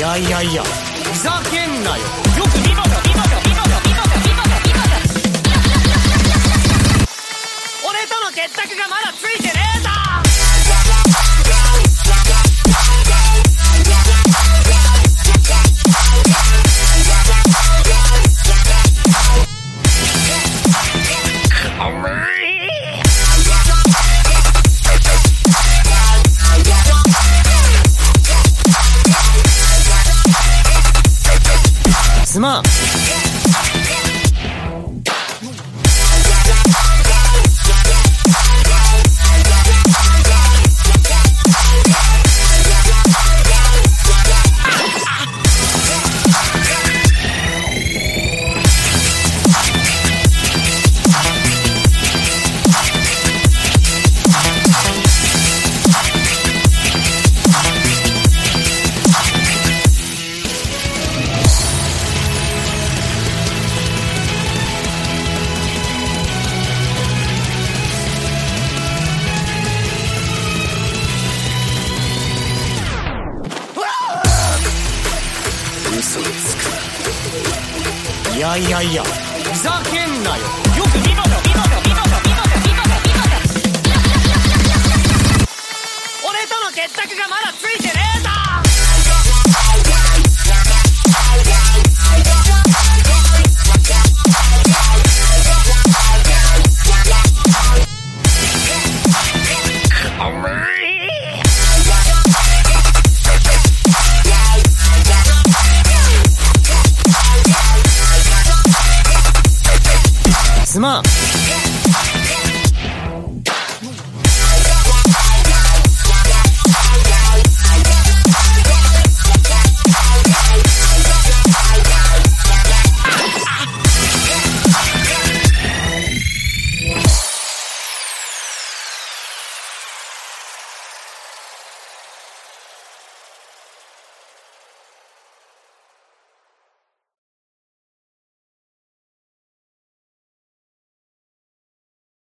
やいやいや、ふざけんなよ。 よく見ろよ、見ろよ、見ろよ、見ろよ、見ろよ、見ろよ。俺との結託がまだついてねえぞ。 すまん。 嘘をつく。いやいやいや、ふざけんなよ。 よく見ろよ、見ろよ、見ろよ、見ろよ、見ろよ、見ろよ。俺との結託がまだ